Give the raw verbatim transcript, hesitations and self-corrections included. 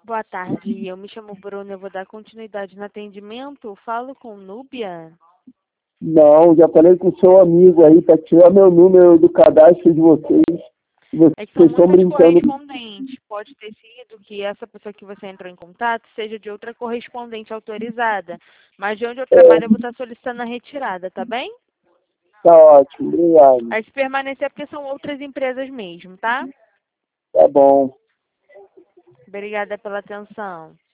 Boa tarde, eu me chamo Bruna, eu vou dar continuidade no atendimento. Falo com Núbia. Não, já falei com o seu amigo aí para tirar meu número do cadastro de vocês. É que são Vocês estão muitas brincando. correspondentes. Pode ter sido que essa pessoa que você entrou em contato seja de outra correspondente autorizada. Mas de onde eu trabalho, eu vou estar solicitando a retirada, tá bem? Tá ótimo, obrigado. Aí se permanecer, porque são outras empresas mesmo, tá? Tá bom. Obrigada pela atenção.